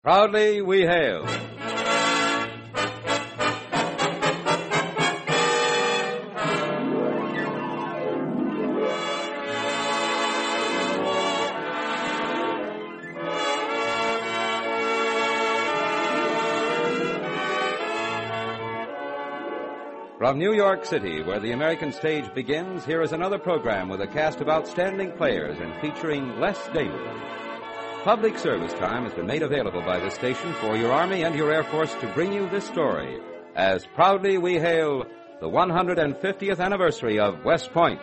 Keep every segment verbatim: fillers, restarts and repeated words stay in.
Proudly we hail. From New York City, where the American stage begins, here is another program with a cast of outstanding players and featuring Les Damon. Public service time has been made available by this station for your Army and your Air Force to bring you this story, as proudly we hail the one hundred fiftieth anniversary of West Point.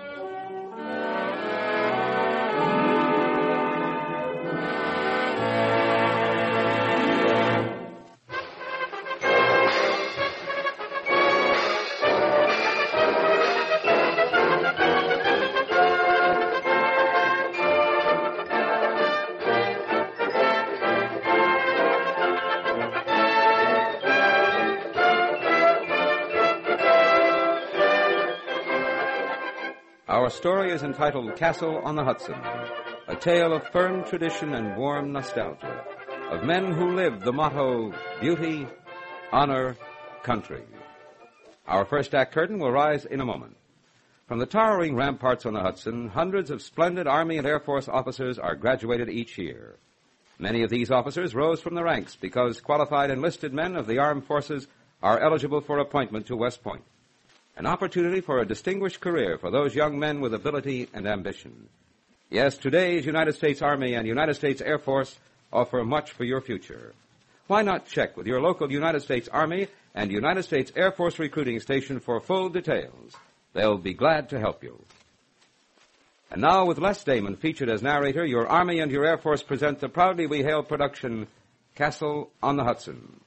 Our story is entitled Castle on the Hudson, a tale of firm tradition and warm nostalgia, of men who lived the motto, beauty, honor, country. Our first act curtain will rise in a moment. From the towering ramparts on the Hudson, hundreds of splendid Army and Air Force officers are graduated each year. Many of these officers rose from the ranks because qualified enlisted men of the armed forces are eligible for appointment to West Point. An opportunity for a distinguished career for those young men with ability and ambition. Yes, today's United States Army and United States Air Force offer much for your future. Why not check with your local United States Army and United States Air Force recruiting station for full details? They'll be glad to help you. And now, with Les Damon featured as narrator, your Army and your Air Force present the Proudly We Hail production, Castle on the Hudson.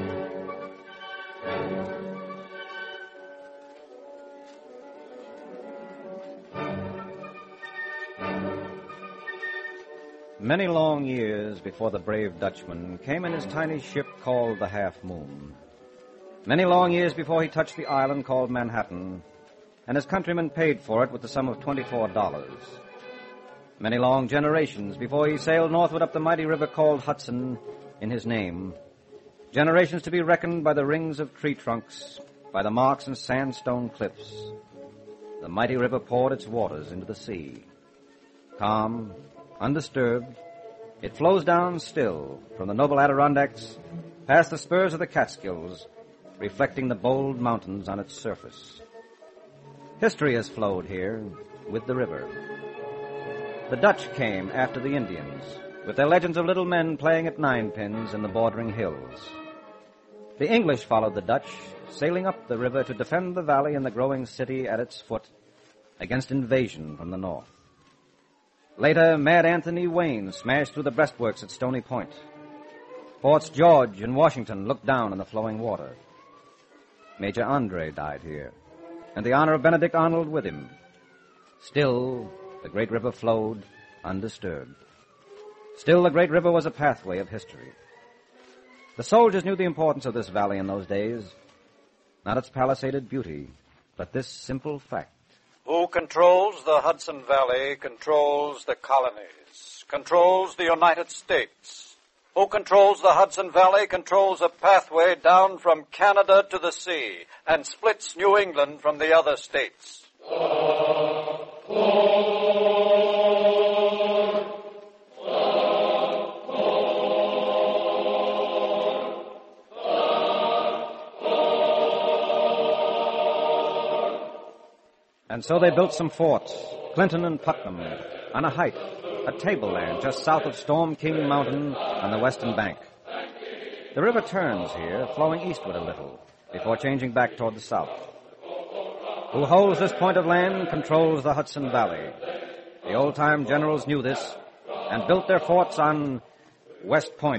Many long years before the brave Dutchman came in his tiny ship called the Half Moon. Many long years before he touched the island called Manhattan, and his countrymen paid for it with the sum of twenty-four dollars. Many long generations before he sailed northward up the mighty river called Hudson in his name. Generations to be reckoned by the rings of tree trunks, by the marks and sandstone cliffs. The mighty river poured its waters into the sea. Calm, undisturbed, it flows down still from the noble Adirondacks past the spurs of the Catskills, reflecting the bold mountains on its surface. History has flowed here with the river. The Dutch came after the Indians, with their legends of little men playing at ninepins in the bordering hills. The English followed the Dutch, sailing up the river to defend the valley and the growing city at its foot against invasion from the north. Later, Mad Anthony Wayne smashed through the breastworks at Stony Point. Forts George and Washington looked down on the flowing water. Major Andre died here, and the honor of Benedict Arnold with him. Still, the great river flowed undisturbed. Still, the great river was a pathway of history. The soldiers knew the importance of this valley in those days, not its palisaded beauty, but this simple fact. Who controls the Hudson Valley controls the colonies, controls the United States. Who controls the Hudson Valley controls a pathway down from Canada to the sea and splits New England from the other states. And so they built some forts, Clinton and Putnam, on a height, a tableland just south of Storm King Mountain on the western bank. The river turns here, flowing eastward a little, before changing back toward the south. Who holds this point of land controls the Hudson Valley. The old-time generals knew this and built their forts on West Point.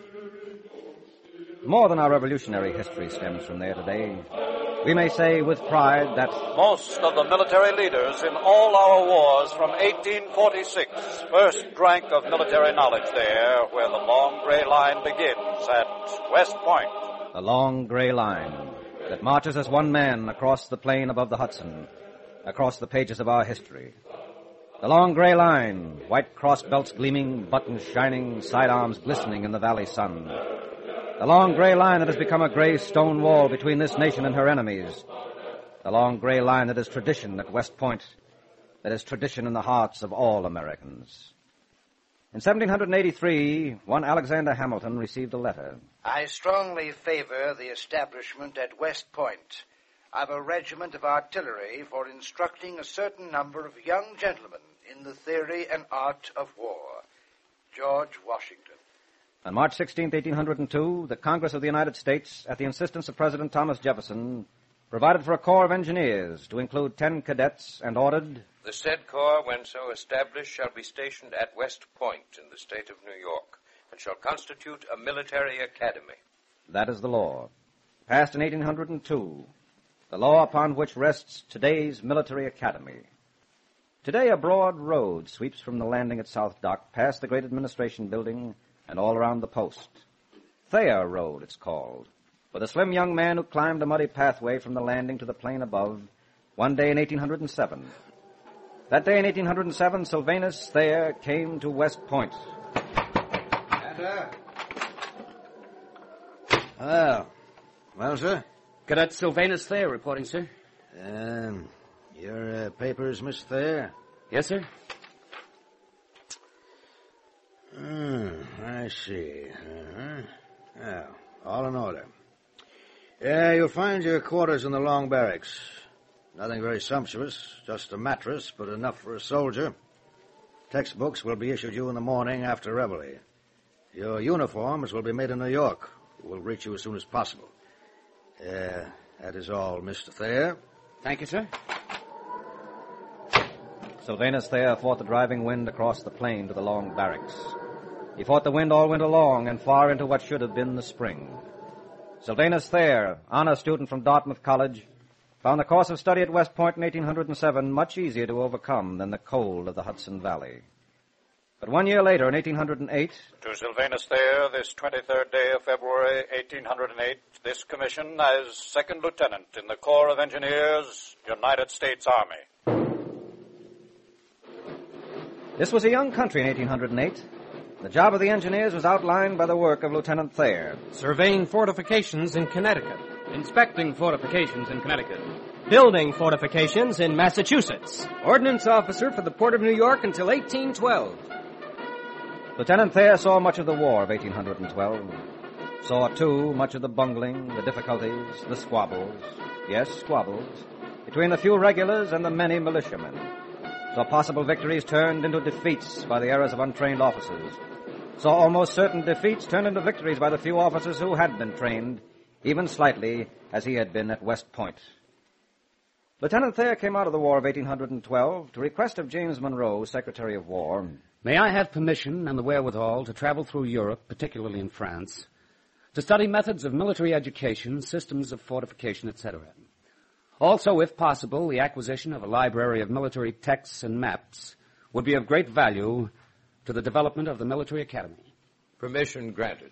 More than our revolutionary history stems from there today. We may say with pride that most of the military leaders in all our wars from eighteen forty-six first drank of military knowledge there, where the long gray line begins at West Point. The long gray line that marches as one man across the plain above the Hudson, across the pages of our history. The long gray line, white cross belts gleaming, buttons shining, sidearms glistening in the valley sun. The long gray line that has become a gray stone wall between this nation and her enemies. The long gray line that is tradition at West Point, that is tradition in the hearts of all Americans. In seventeen eighty-three, one Alexander Hamilton received a letter. I strongly favor the establishment at West Point of a regiment of artillery for instructing a certain number of young gentlemen in the theory and art of war. George Washington. On March sixteenth, eighteen oh two, the Congress of the United States, at the insistence of President Thomas Jefferson, provided for a Corps of Engineers to include ten cadets and ordered, "The said Corps, when so established, shall be stationed at West Point in the state of New York, and shall constitute a military academy." That is the law, passed in eighteen oh two, the law upon which rests today's military academy. Today, a broad road sweeps from the landing at South Dock past the great administration building and all around the post. Thayer Road, it's called, with a slim young man who climbed a muddy pathway from the landing to the plain above one day in eighteen oh seven. That day in eighteen oh seven, Sylvanus Thayer came to West Point. Enter. Well, well, sir? Cadet Sylvanus Thayer reporting, sir. Um, your uh, papers, Miss Thayer? Yes, sir. Hmm, I see. Uh-huh. Yeah, all in order. Yeah, you'll find your quarters in the long barracks. Nothing very sumptuous, just a mattress, but enough for a soldier. Textbooks will be issued you in the morning after reveille. Your uniforms will be made in New York. We'll reach you as soon as possible. Uh, that is all, Mister Thayer. Thank you, sir. Sylvanus Thayer fought the driving wind across the plain to the long barracks. He fought the wind all winter long and far into what should have been the spring. Sylvanus Thayer, honor student from Dartmouth College, found the course of study at West Point in eighteen oh seven much easier to overcome than the cold of the Hudson Valley. But one year later, in eighteen oh eight... To Sylvanus Thayer, this twenty-third day of February, eighteen oh eight, this commission as second lieutenant in the Corps of Engineers, United States Army. This was a young country in eighteen oh eight. The job of the engineers was outlined by the work of Lieutenant Thayer. Surveying fortifications in Connecticut. Inspecting fortifications in Connecticut. Building fortifications in Massachusetts. Ordnance officer for the Port of New York until eighteen twelve. Lieutenant Thayer saw much of the war of eighteen twelve. Saw, too, much of the bungling, the difficulties, the squabbles, yes, squabbles, between the few regulars and the many militiamen. Saw possible victories turned into defeats by the errors of untrained officers. Saw almost certain defeats turned into victories by the few officers who had been trained, even slightly, as he had been at West Point. Lieutenant Thayer came out of the War of eighteen twelve to request of James Monroe, Secretary of War. May I have permission and the wherewithal to travel through Europe, particularly in France, to study methods of military education, systems of fortification, et cetera. Also, if possible, the acquisition of a library of military texts and maps would be of great value to the development of the military academy. Permission granted.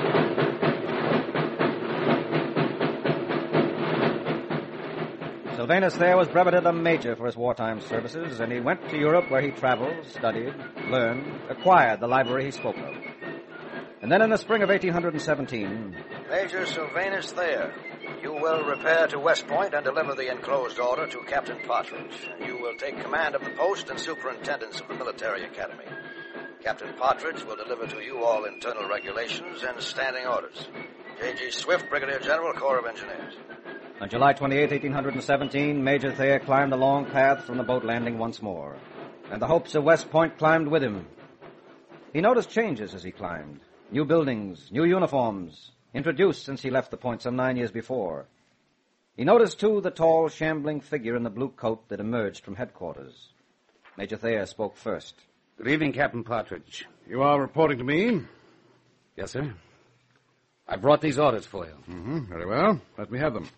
Sylvanus Thayer was breveted a major for his wartime services, and he went to Europe where he traveled, studied, learned, acquired the library he spoke of. And then in the spring of eighteen seventeen... Major Sylvanus Thayer, you will repair to West Point and deliver the enclosed order to Captain Partridge. You will take command of the post and superintendence of the military academy. Captain Partridge will deliver to you all internal regulations and standing orders. J G. Swift, Brigadier General, Corps of Engineers. On July twenty-eighth, eighteen seventeen, Major Thayer climbed the long path from the boat landing once more, and the hopes of West Point climbed with him. He noticed changes as he climbed. New buildings, new uniforms, introduced since he left the point some nine years before. He noticed, too, the tall, shambling figure in the blue coat that emerged from headquarters. Major Thayer spoke first. Good evening, Captain Partridge. You are reporting to me? Yes, sir. I brought these orders for you. Mm-hmm. Very well. Let me have them.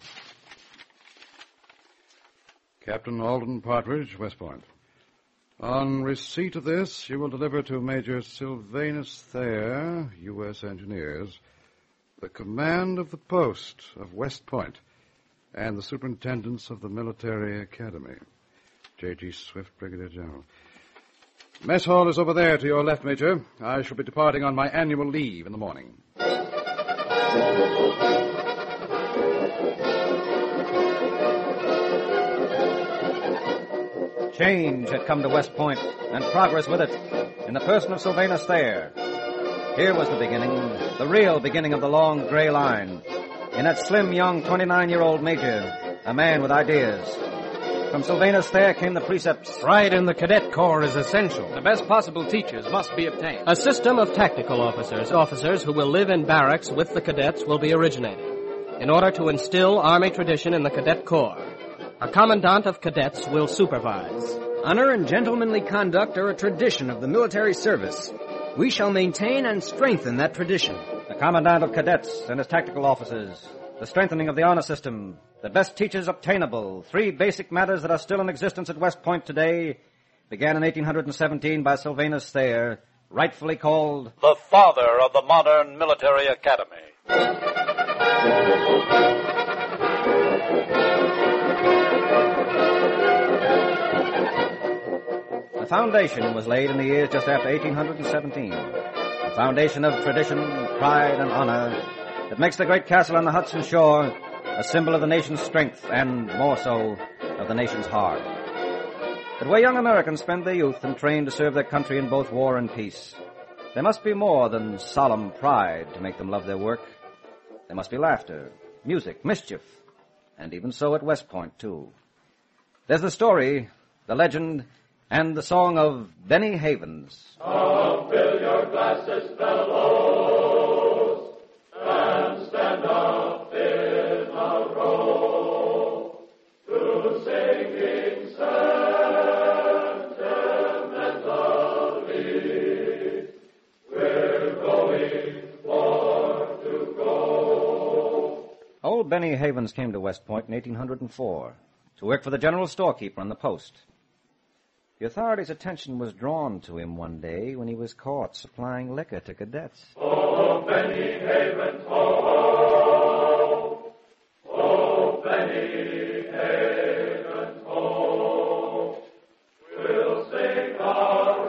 Captain Alden Partridge, West Point. On receipt of this, you will deliver to Major Sylvanus Thayer, U S Engineers, the command of the post of West Point and the superintendence of the military academy. J G. Swift, Brigadier General. Mess hall is over there to your left, Major. I shall be departing on my annual leave in the morning. Change had come to West Point, and progress with it, in the person of Sylvanus Thayer. Here was the beginning, the real beginning of the long gray line. In that slim, young, twenty-nine-year-old major, a man with ideas. From Sylvanus Thayer came the precepts. Pride in the cadet corps is essential. The best possible teachers must be obtained. A system of tactical officers, officers who will live in barracks with the cadets, will be originated in order to instill Army tradition in the cadet corps. A commandant of cadets will supervise. Honor and gentlemanly conduct are a tradition of the military service. We shall maintain and strengthen that tradition. The commandant of cadets and his tactical officers. The strengthening of the honor system. The best teachers obtainable. Three basic matters that are still in existence at West Point today began in eighteen seventeen by Sylvanus Thayer, rightfully called the father of the modern military academy. The foundation was laid in the years just after eighteen seventeen. A foundation of tradition, pride, and honor that makes the great castle on the Hudson shore a symbol of the nation's strength and, more so, of the nation's heart. But where young Americans spend their youth and train to serve their country in both war and peace, there must be more than solemn pride to make them love their work. There must be laughter, music, mischief, and even so at West Point, too. There's the story, the legend, and the song of Benny Havens. Come fill your glasses, fellows, and stand up in a row to singing sentimentally. We're going for to go. Old Benny Havens came to West Point in eighteen oh four to work for the general storekeeper on the post. The authorities' attention was drawn to him one day when he was caught supplying liquor to cadets. Oh, Benny Havens, oh, oh, Benny Havens, oh, we'll sing our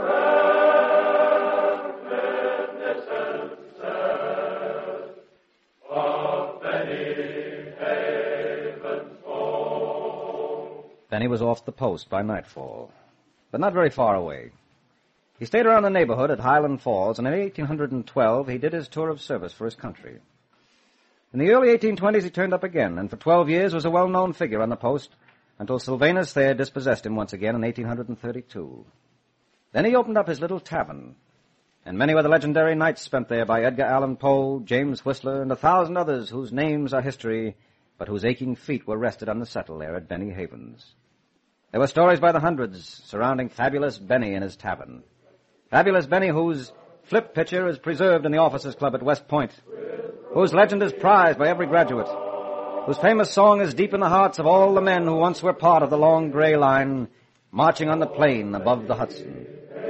reminiscences of Benny Havens, oh. Benny was off the post by nightfall, but not very far away. He stayed around the neighborhood at Highland Falls, and in eighteen twelve he did his tour of service for his country. In the early eighteen twenties he turned up again, and for twelve years was a well-known figure on the post, until Sylvanus Thayer dispossessed him once again in eighteen thirty-two. Then he opened up his little tavern, and many were the legendary nights spent there by Edgar Allan Poe, James Whistler, and a thousand others whose names are history, but whose aching feet were rested on the settle there at Benny Havens. There were stories by the hundreds surrounding Fabulous Benny and his tavern. Fabulous Benny, whose flip pitcher is preserved in the Officers' Club at West Point, whose legend is prized by every graduate, whose famous song is deep in the hearts of all the men who once were part of the long gray line marching on the plain above the Hudson.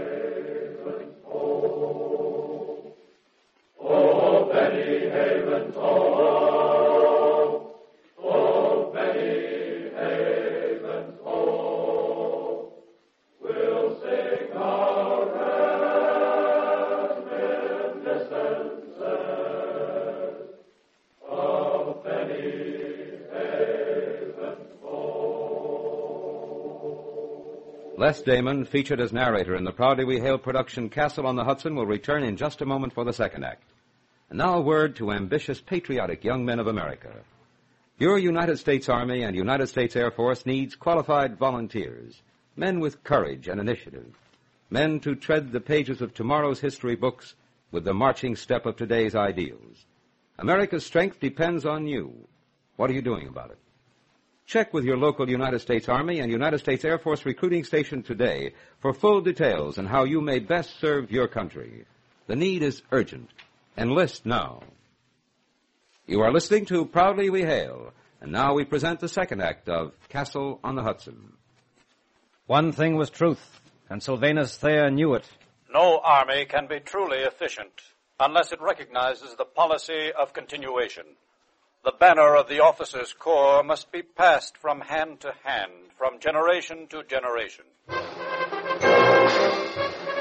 Oh, Benny Havens, oh, oh, Benny Havens, oh, we'll sing our reminiscences of Benny Havens, oh. Les Damon, featured as narrator in the Proudly We Hail production Castle on the Hudson, will return in just a moment for the second act. And now a word to ambitious, patriotic young men of America. Your United States Army and United States Air Force needs qualified volunteers, men with courage and initiative, men to tread the pages of tomorrow's history books with the marching step of today's ideals. America's strength depends on you. What are you doing about it? Check with your local United States Army and United States Air Force recruiting station today for full details on how you may best serve your country. The need is urgent. Enlist now. You are listening to Proudly We Hail, and now we present the second act of Castle on the Hudson. One thing was truth, and Sylvanus Thayer knew it. No army can be truly efficient unless it recognizes the policy of continuation. The banner of the officers' corps must be passed from hand to hand, from generation to generation.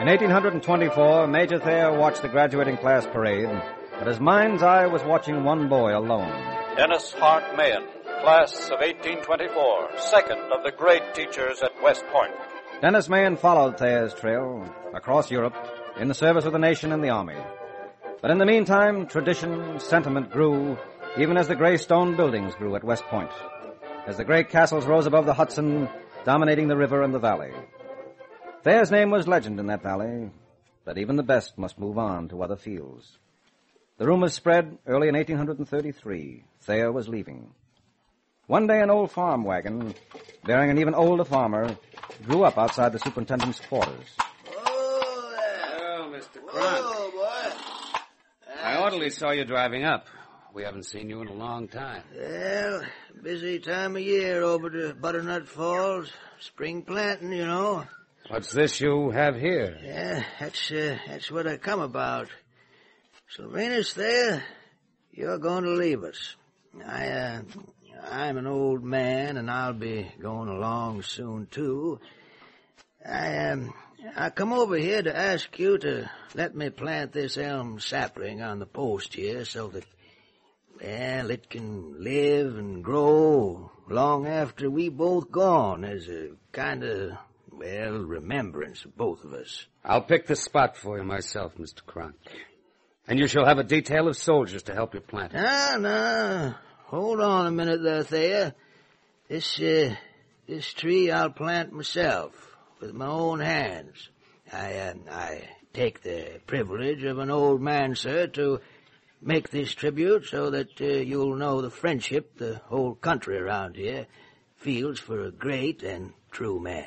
In eighteen twenty-four, Major Thayer watched the graduating class parade, but his mind's eye was watching one boy alone. Dennis Hart Mahan, class of eighteen twenty-four, second of the great teachers at West Point. Dennis Mahan followed Thayer's trail across Europe in the service of the nation and the army. But in the meantime, tradition, sentiment grew, even as the gray stone buildings grew at West Point, as the great castles rose above the Hudson, dominating the river and the valley. Thayer's name was legend in that valley, but even the best must move on to other fields. The rumors spread early in eighteen thirty-three. Thayer was leaving. One day an old farm wagon, bearing an even older farmer, drew up outside the superintendent's quarters. Oh, Mister Crunk. I orderly saw you driving up. We haven't seen you in a long time. Well, busy time of year over to Butternut Falls. Spring planting, you know. What's this you have here? Yeah, that's uh, that's what I come about. Sylvanus Thayer, you're going to leave us. I, uh, I'm an old man, and I'll be going along soon, too. I, um, I come over here to ask you to let me plant this elm sapling on the post here so that, well, it can live and grow long after we both gone as a kind of, well, remembrance of both of us. I'll pick the spot for you myself, Mister Cronk. And you shall have a detail of soldiers to help you plant it. No, no. Hold on a minute there, Thayer. This, uh, this tree I'll plant myself with my own hands. I, uh, I take the privilege of an old man, sir, to make this tribute so that uh, you'll know the friendship the whole country around here feels for a great and true man.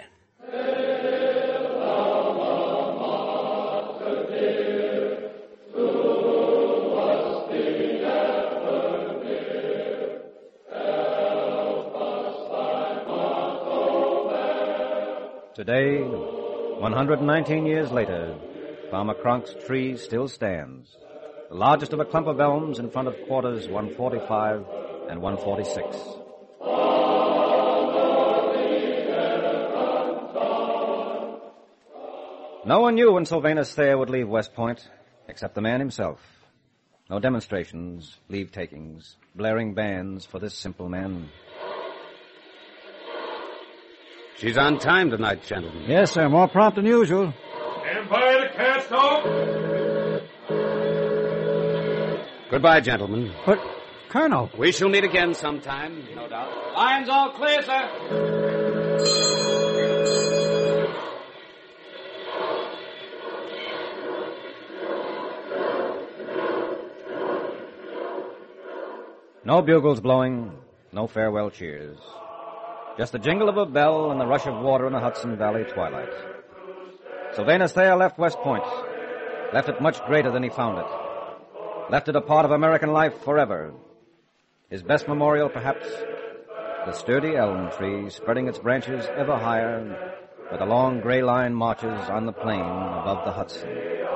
Today, one hundred nineteen years later, Farmer Cronk's tree still stands, the largest of a clump of elms in front of quarters one forty-five and one forty-six. No one knew when Sylvanus Thayer would leave West Point, except the man himself. No demonstrations, leave-takings, blaring bands for this simple man. She's on time tonight, gentlemen. Yes, sir. More prompt than usual. Stand by the cast off. Goodbye, gentlemen. But, Colonel... We shall meet again sometime, no doubt. Lines all clear, sir. No bugles blowing, no farewell cheers. Just the jingle of a bell and the rush of water in a Hudson Valley twilight. Sylvanus Thayer left West Point, left it much greater than he found it, left it a part of American life forever. His best memorial, perhaps, the sturdy elm tree spreading its branches ever higher where the long gray line marches on the plain above the Hudson.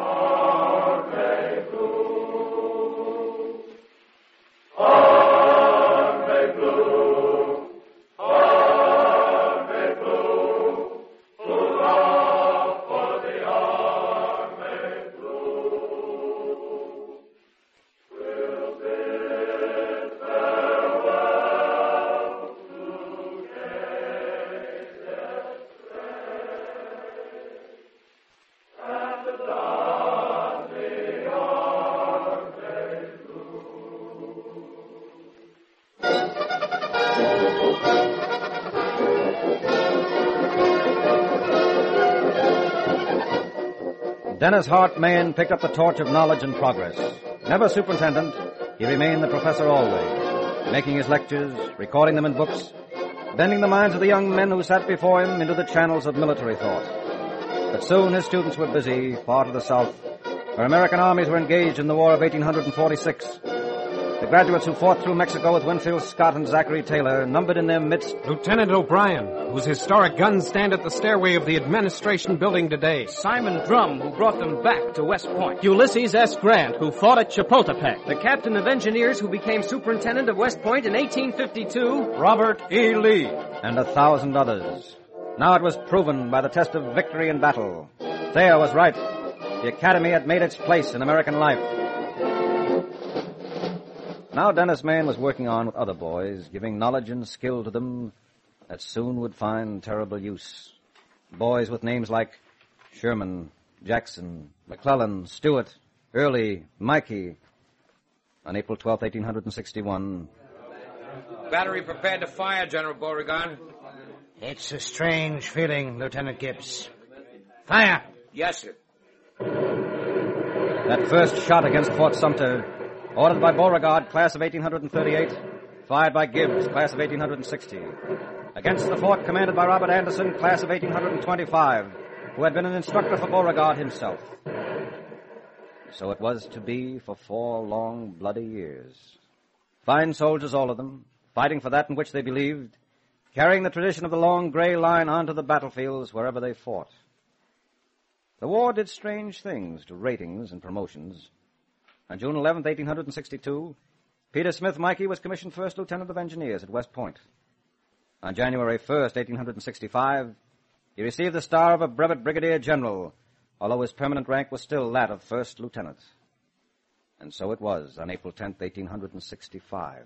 Dennis Hart Mahan picked up the torch of knowledge and progress. Never superintendent, he remained the professor always, making his lectures, recording them in books, bending the minds of the young men who sat before him into the channels of military thought. But soon his students were busy, far to the south, where American armies were engaged in the War of eighteen forty-six. The graduates who fought through Mexico with Winfield Scott and Zachary Taylor numbered in their midst Lieutenant O'Brien, whose historic guns stand at the stairway of the administration building today. Simon Drum, who brought them back to West Point. Ulysses S. Grant, who fought at Chapultepec. The captain of engineers who became superintendent of West Point in eighteen fifty-two. Robert E. Lee. And a thousand others. Now it was proven by the test of victory in battle. Thayer was right. The Academy had made its place in American life. Now Dennis Mahan was working on with other boys, giving knowledge and skill to them that soon would find terrible use. Boys with names like Sherman, Jackson, McClellan, Stewart, Early, Mikey. On April twelfth, eighteen sixty-one... Battery prepared to fire, General Beauregard. It's a strange feeling, Lieutenant Gibbs. Fire! Yes, sir. That first shot against Fort Sumter, ordered by Beauregard, class of eighteen thirty-eight, fired by Gibbs, class of eighteen sixty. Against the fort commanded by Robert Anderson, class of eighteen twenty-five, who had been an instructor for Beauregard himself. So it was to be for four long, bloody years. Fine soldiers, all of them, fighting for that in which they believed, carrying the tradition of the long gray line onto the battlefields wherever they fought. The war did strange things to ratings and promotions. On June eleventh, eighteen sixty-two, Peter Smith Mikey was commissioned First Lieutenant of Engineers at West Point. On January first, eighteen sixty-five, he received the star of a brevet brigadier general, although his permanent rank was still that of First Lieutenant. And so it was on April tenth, eighteen sixty-five.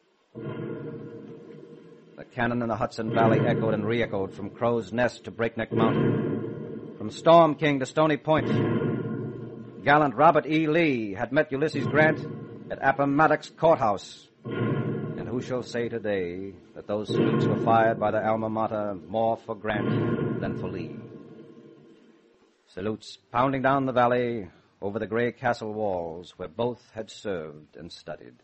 The cannon in the Hudson Valley echoed and re-echoed from Crow's Nest to Breakneck Mountain, from Storm King to Stony Point. Gallant Robert E. Lee had met Ulysses Grant at Appomattox Courthouse. And who shall say today that those salutes were fired by the alma mater more for Grant than for Lee? Salutes pounding down the valley over the gray castle walls where both had served and studied.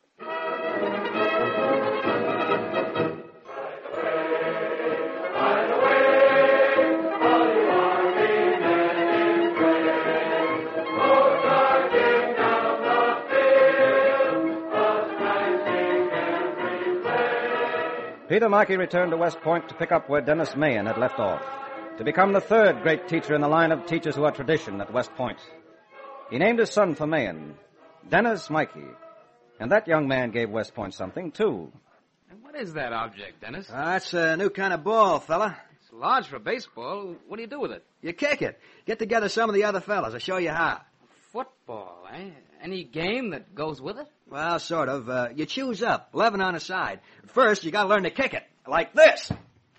Peter Mikey returned to West Point to pick up where Dennis Mahan had left off, to become the third great teacher in the line of teachers who are tradition at West Point. He named his son for Mahan, Dennis Mikey, and that young man gave West Point something, too. And what is that object, Dennis? Uh, that's a new kind of ball, fella. It's large for baseball. What do you do with it? You kick it. Get together some of the other fellas. I'll show you how. Football, eh? Any game that goes with it? Well, sort of. Uh, you choose up, eleven on a side. First, you gotta learn to kick it, like this.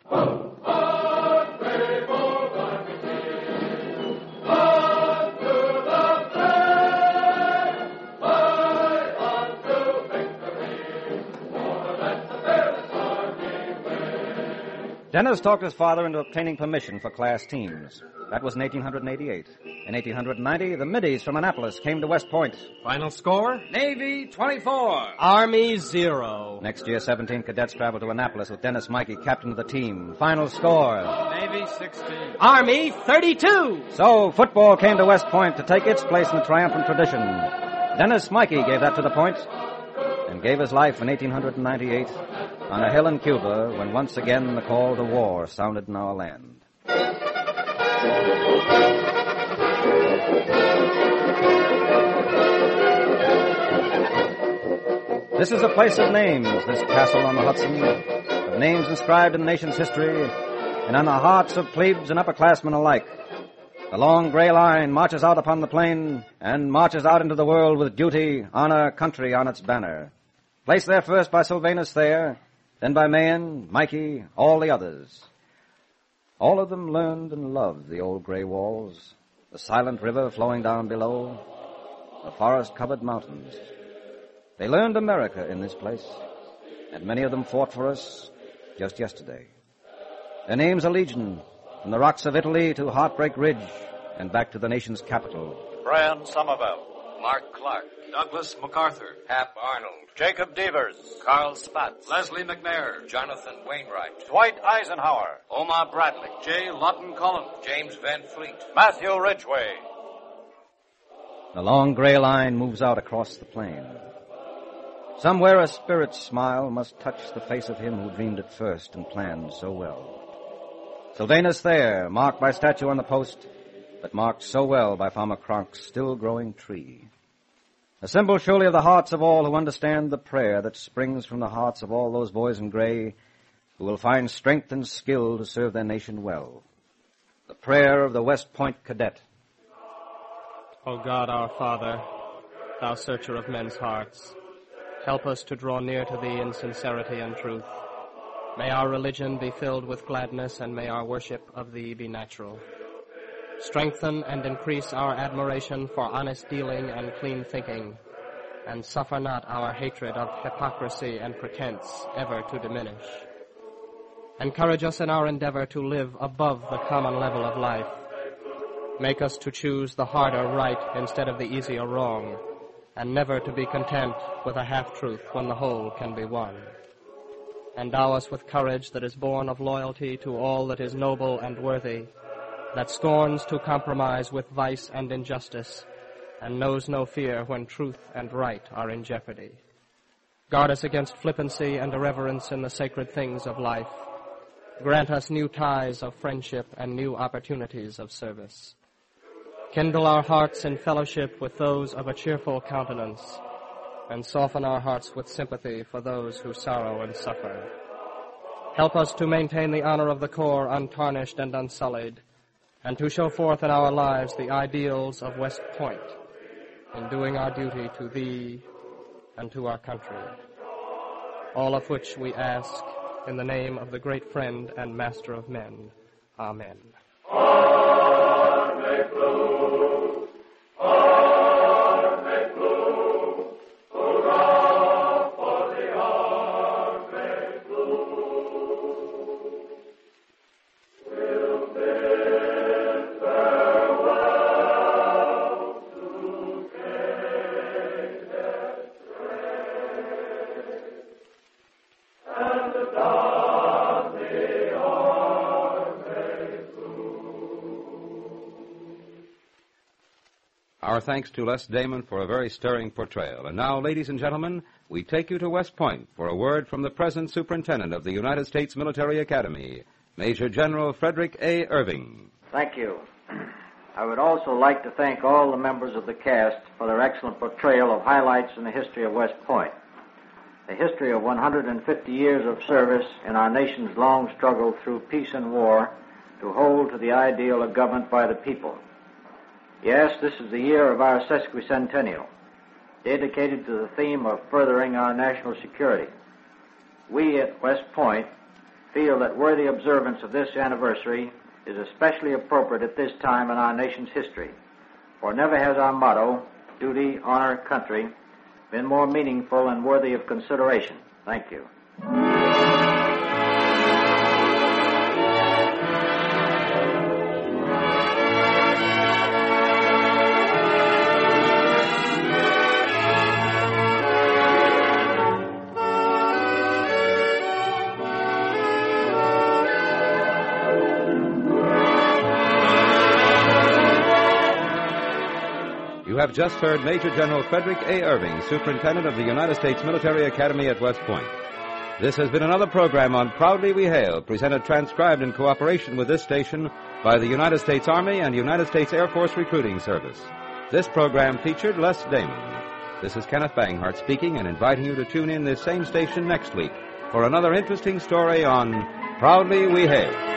Dennis talked his father into obtaining permission for class teams. That was in eighteen eighty-eight. In eighteen ninety, the middies from Annapolis came to West Point. Final score? Navy twenty-four. Army zero. Next year, seventeen cadets traveled to Annapolis with Dennis Mikey, captain of the team. Final score. Navy sixteen. Army thirty-two. So, football came to West Point to take its place in the triumphant tradition. Dennis Mikey gave that to the Point and gave his life in eighteen ninety-eight on a hill in Cuba when once again the call to war sounded in our land. This is a place of names, this castle on the Hudson, of names inscribed in the nation's history and on the hearts of plebes and upperclassmen alike. The long gray line marches out upon the plain and marches out into the world with duty, honor, country on its banner. Placed there first by Sylvanus Thayer, then by Mahan, Mikey, all the others. All of them learned and loved the old gray walls, the silent river flowing down below, the forest-covered mountains. They learned America in this place, and many of them fought for us just yesterday. Their names are legion, from the rocks of Italy to Heartbreak Ridge and back to the nation's capital. Brian Somerville. Mark Clark. Douglas MacArthur. Hap Arnold. Jacob Devers. Carl Spatz. Leslie McNair. Jonathan Wainwright. Dwight Eisenhower. Omar Bradley. J. Lawton Cullen. James Van Fleet. Matthew Ridgway. The long gray line moves out across the plain. Somewhere a spirit's smile must touch the face of him who dreamed it first and planned so well. Sylvanus Thayer, marked by statue on the post, but marked so well by Farmer Cronk's still-growing tree. A symbol surely of the hearts of all who understand the prayer that springs from the hearts of all those boys in gray who will find strength and skill to serve their nation well. The prayer of the West Point cadet. O God, our Father, thou searcher of men's hearts, help us to draw near to thee in sincerity and truth. May our religion be filled with gladness, and may our worship of thee be natural. Strengthen and increase our admiration for honest dealing and clean thinking, and suffer not our hatred of hypocrisy and pretense ever to diminish. Encourage us in our endeavor to live above the common level of life. Make us to choose the harder right instead of the easier wrong, and never to be content with a half-truth when the whole can be won. Endow us with courage that is born of loyalty to all that is noble and worthy, that scorns to compromise with vice and injustice, and knows no fear when truth and right are in jeopardy. Guard us against flippancy and irreverence in the sacred things of life. Grant us new ties of friendship and new opportunities of service. Kindle our hearts in fellowship with those of a cheerful countenance, and soften our hearts with sympathy for those who sorrow and suffer. Help us to maintain the honor of the Corps untarnished and unsullied, and to show forth in our lives the ideals of West Point in doing our duty to thee and to our country. All of which we ask in the name of the great friend and master of men. Amen. Our thanks to Les Damon for a very stirring portrayal. And now, ladies and gentlemen, we take you to West Point for a word from the present superintendent of the United States Military Academy, Major General Frederick A. Irving. Thank you. I would also like to thank all the members of the cast for their excellent portrayal of highlights in the history of West Point. The history of one hundred fifty years of service in our nation's long struggle through peace and war to hold to the ideal of government by the people. Yes, this is the year of our sesquicentennial, dedicated to the theme of furthering our national security. We at West Point feel that worthy observance of this anniversary is especially appropriate at this time in our nation's history, for never has our motto, duty, honor, country, been more meaningful and worthy of consideration. Thank you. You have just heard Major General Frederick A. Irving, Superintendent of the United States Military Academy at West Point. This has been another program on Proudly We Hail, presented transcribed in cooperation with this station by the United States Army and United States Air Force Recruiting Service. This program featured Les Damon. This is Kenneth Banghart speaking and inviting you to tune in this same station next week for another interesting story on Proudly We Hail.